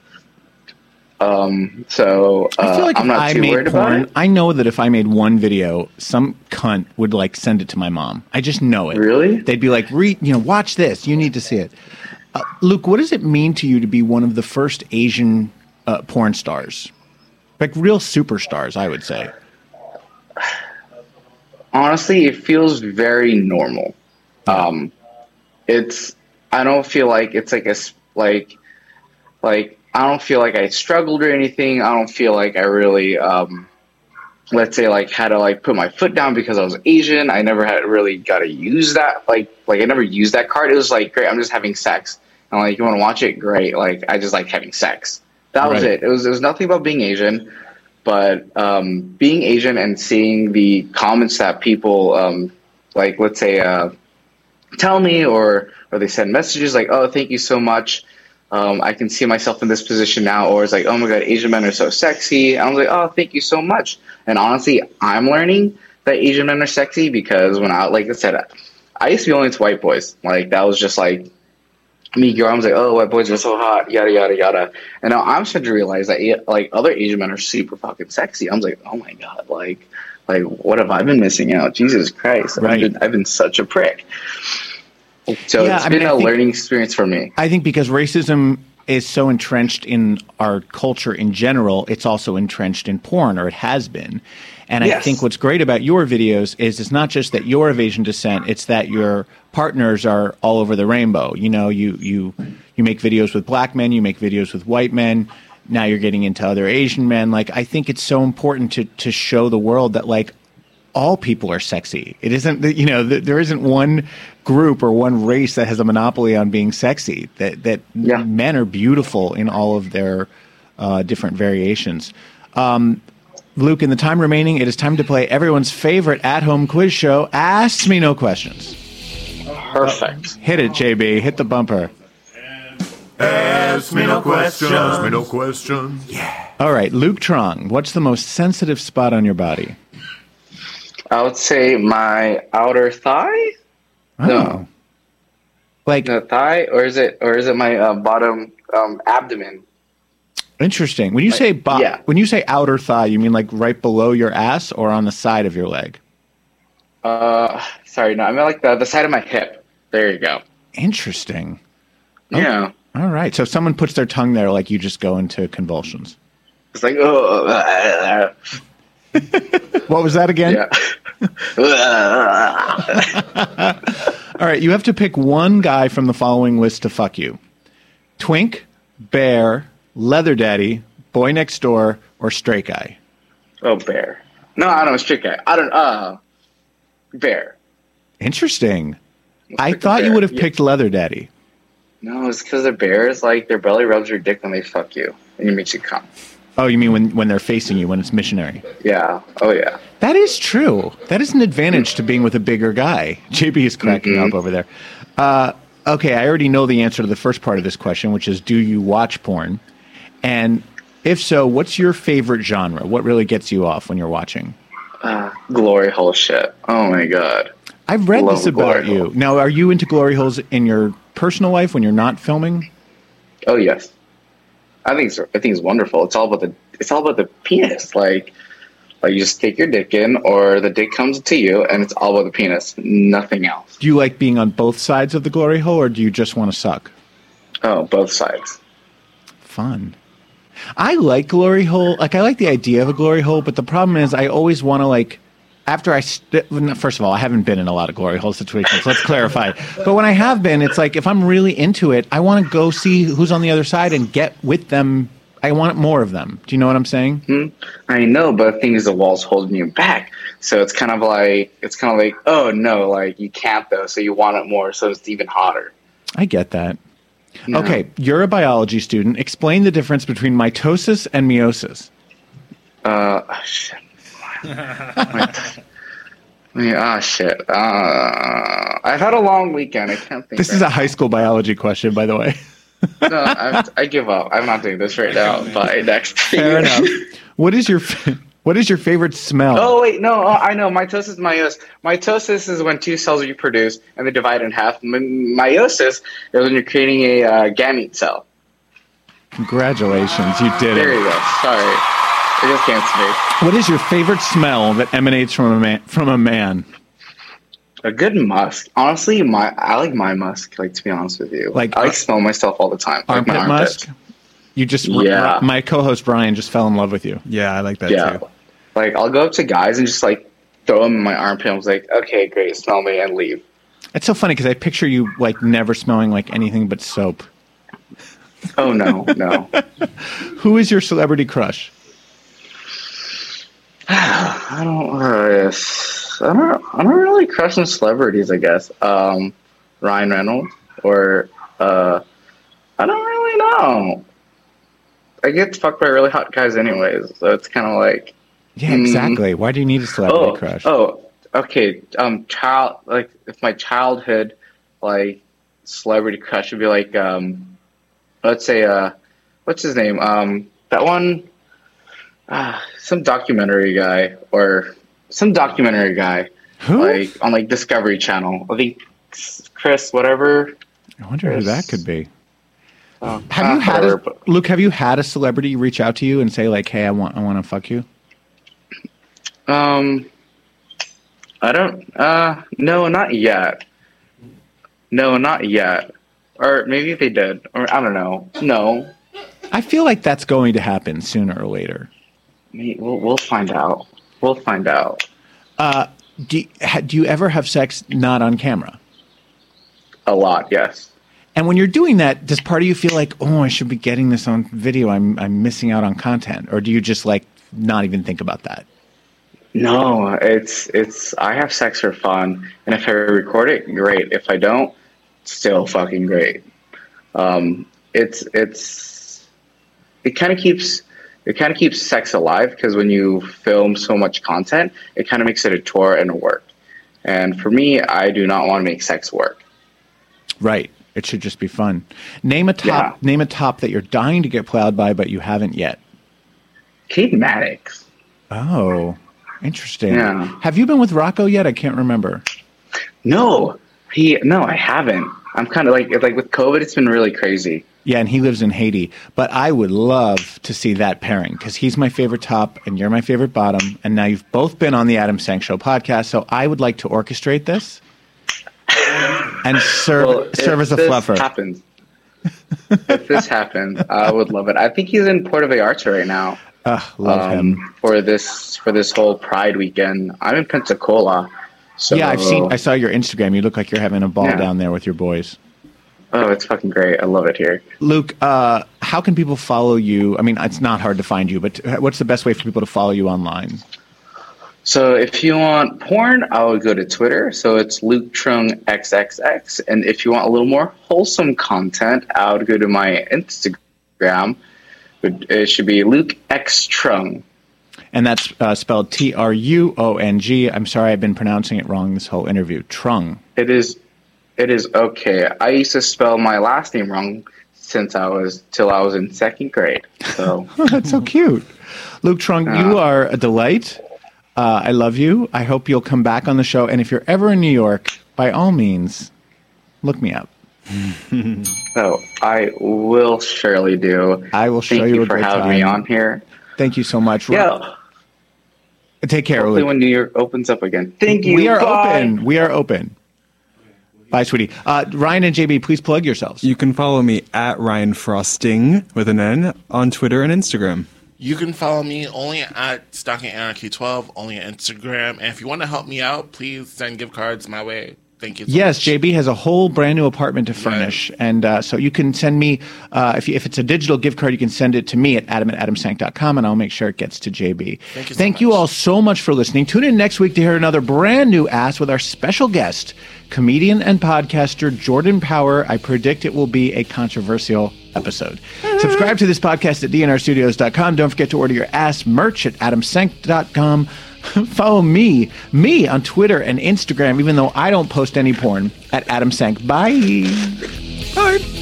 So I feel like I'm if not I too made worried about porn, it. I know that if I made one video, some cunt would like send it to my mom. I just know it. Really? They'd be like, watch this. You need to see it. Luke, what does it mean to you to be one of the first Asian porn stars? Like real superstars, I would say. Honestly, it feels very normal. I don't feel like it's like I don't feel like I struggled or anything. I don't feel like I really, let's say, like had to like put my foot down because I was Asian. I never had really got to use that. Like I never used that card. It was like, great, I'm just having sex. And like, you want to watch it? Great. Like, I just like having sex. That was it. It was nothing about being Asian, but being Asian and seeing the comments that people, like, let's say, tell me or they send messages like, oh, thank you so much. I can see myself in this position now. Or it's like, oh my God, Asian men are so sexy. And I was like, oh, thank you so much. And honestly, I'm learning that Asian men are sexy because when like I said, I used to be only into white boys. Like that was just like me, girl. I was like, oh, white boys are so hot, yada, yada, yada. And now I'm starting to realize that like other Asian men are super fucking sexy. I was like, oh my God, like what have I been missing out? Jesus Christ. I've been such a prick. So it's been a learning experience for me. I think because racism is so entrenched in our culture in general, it's also entrenched in porn, or it has been. And I think what's great about your videos is it's not just that you're of Asian descent, it's that your partners are all over the rainbow. You know, you make videos with black men, you make videos with white men, now you're getting into other Asian men. Like, I think it's so important to show the world that, like, all people are sexy. It isn't, there isn't one group or one race that has a monopoly on being sexy. That men are beautiful in all of their different variations. Luke, in the time remaining, it is time to play everyone's favorite at-home quiz show, Ask Me No Questions. Perfect. Hit it, JB. Hit the bumper. Ask me no questions. Ask me no questions. Yeah. All right, Luke Trong, what's the most sensitive spot on your body? I would say my outer thigh. Oh. No, like the thigh, or is it my bottom abdomen? Interesting. When you say when you say outer thigh, you mean like right below your ass or on the side of your leg? Sorry, no, I mean like the side of my hip. There you go. Interesting. Yeah. Oh, all right. So if someone puts their tongue there, like you just go into convulsions. It's like, what was that again? Yeah. All right, you have to pick one guy from the following list to fuck you. Twink, Bear, Leather Daddy, Boy Next Door, or Straight Guy? Oh, Bear. No, I don't know, Straight Guy. I don't, Bear. Interesting. I thought you would have picked Leather Daddy. No, it's because the bears, like, their belly rubs your dick when they fuck you, and it makes you come. Oh, you mean when they're facing you, when it's missionary? Yeah. Oh, yeah. That is true. That is an advantage to being with a bigger guy. JB is cracking up over there. Okay, I already know the answer to the first part of this question, which is, do you watch porn? And if so, what's your favorite genre? What really gets you off when you're watching? Glory hole shit. Oh, my God. I've read this about you. Now, are you into glory holes in your personal life when you're not filming? Oh, yes. I think it's wonderful. It's all about the penis. Like you just take your dick in, or the dick comes to you, and it's all about the penis, nothing else. Do you like being on both sides of the glory hole, or do you just want to suck? Oh, both sides. fun. I like glory hole. Like, I like the idea of a glory hole, but the problem is I always want to, like, after first of all, I haven't been in a lot of glory hole situations. Let's clarify. But when I have been, it's like if I'm really into it, I want to go see who's on the other side and get with them. I want more of them. Do you know what I'm saying? I know, but the thing is, the wall's holding you back. So it's kind of like, oh no, like you can't though. So you want it more. So it's even hotter. I get that. Yeah. Okay, you're a biology student. Explain the difference between mitosis and meiosis. Shit. Shit. I've had a long weekend. I can't think. This is a high school biology question, by the way. No, I give up. I'm not doing this right now. Bye. Next. Fair enough. What is your favorite smell? Oh wait, no. I know. Mitosis, meiosis. Mitosis is when two cells reproduce and they divide in half. Meiosis is when you're creating a gamete cell. Congratulations, you did it. There you go. Sorry. It just came to me. What is your favorite smell that emanates from a man? A good musk. Honestly, I like my musk. Like, to be honest with you, Like, I smell myself all the time. Like Armpit my musk. You just Yeah. My co-host Brian just fell in love with you. Yeah, I like that too. Like, I'll go up to guys and just like throw them in my armpit. I was like, okay, great, smell me, and leave. It's so funny because I picture you like never smelling like anything but soap. Oh no, no. Who is your celebrity crush? I don't really crush on celebrities, I guess. Ryan Reynolds or I don't really know. I get fucked by really hot guys anyways, so it's kind of like. Yeah, exactly. Why do you need a celebrity crush? Oh, okay. If my childhood, like, celebrity crush would be like, let's say, what's his name? That one, some documentary guy. Who? Like, on, like, Discovery Channel. I think Chris, whatever. I wonder who that could be. Luke, Luke, have you had a celebrity reach out to you and say, like, hey, I want to fuck you? I don't, no, not yet. No, not yet. Or maybe they did, or I don't know. No. I feel like that's going to happen sooner or later. We'll find out. We'll find out. Do you ever have sex not on camera? A lot, yes. And when you're doing that, does part of you feel like, oh, I should be getting this on video, I'm missing out on content? Or do you just, like, not even think about that? No, it's I have sex for fun, and if I record it, great. If I don't, still fucking great. It kind of keeps sex alive, because when you film so much content, it kind of makes it a chore and a work. And for me, I do not want to make sex work. Right. It should just be fun. Name a top that you're dying to get plowed by, but you haven't yet. Kate Maddox. Oh, interesting. Yeah. Have you been with Rocco yet? I can't remember. No, I haven't. I'm kind of like with COVID, it's been really crazy. Yeah, and he lives in Haiti. But I would love to see that pairing, because he's my favorite top and you're my favorite bottom. And now you've both been on the Adam Sank Show podcast. So I would like to orchestrate this and serve as a fluffer. If this happens, I would love it. I think he's in Puerto Vallarta right now. Love him. For this whole Pride weekend. I'm in Pensacola. So, yeah, I saw your Instagram. You look like you're having a ball down there with your boys. Oh, it's fucking great. I love it here. Luke, how can people follow you? I mean, it's not hard to find you, but what's the best way for people to follow you online? So if you want porn, I would go to Twitter. So it's Luke Trung XXX. And if you want a little more wholesome content, I would go to my Instagram. It should be Luke X Trung. And that's spelled Truong. I'm sorry, I've been pronouncing it wrong this whole interview. Trung. It is okay. I used to spell my last name wrong till I was in second grade. So that's so cute. Luke Trung, you are a delight. I love you. I hope you'll come back on the show. And if you're ever in New York, by all means, look me up. So I will surely do. I will show Thank you you for having me on here. Thank you so much. Yeah. Take care. Hopefully Luke. when New York opens up again. Thank you. We are Bye. open. We are open. Bye, sweetie. Ryan and JB, please plug yourselves. You can follow me at Ryan Frosting with an N on Twitter and Instagram. You can follow me only at Stocking Anarchy 12, only on Instagram. And if you want to help me out, please send gift cards my way. Thank you so yes, much. JB has a whole brand new apartment to furnish. Right. And so you can send me, if it's a digital gift card, you can send it to me at adam@adamsank.com, and I'll make sure it gets to JB. Thank you all so much for listening. Tune in next week to hear another brand new Ask with our special guest, comedian and podcaster Jordan Power. I predict it will be a controversial episode. Subscribe to this podcast at dnrstudios.com. Don't forget to order your Ask merch at adamsank.com. Follow me on Twitter and Instagram, even though I don't post any porn, at Adam Sank. Bye. Bye.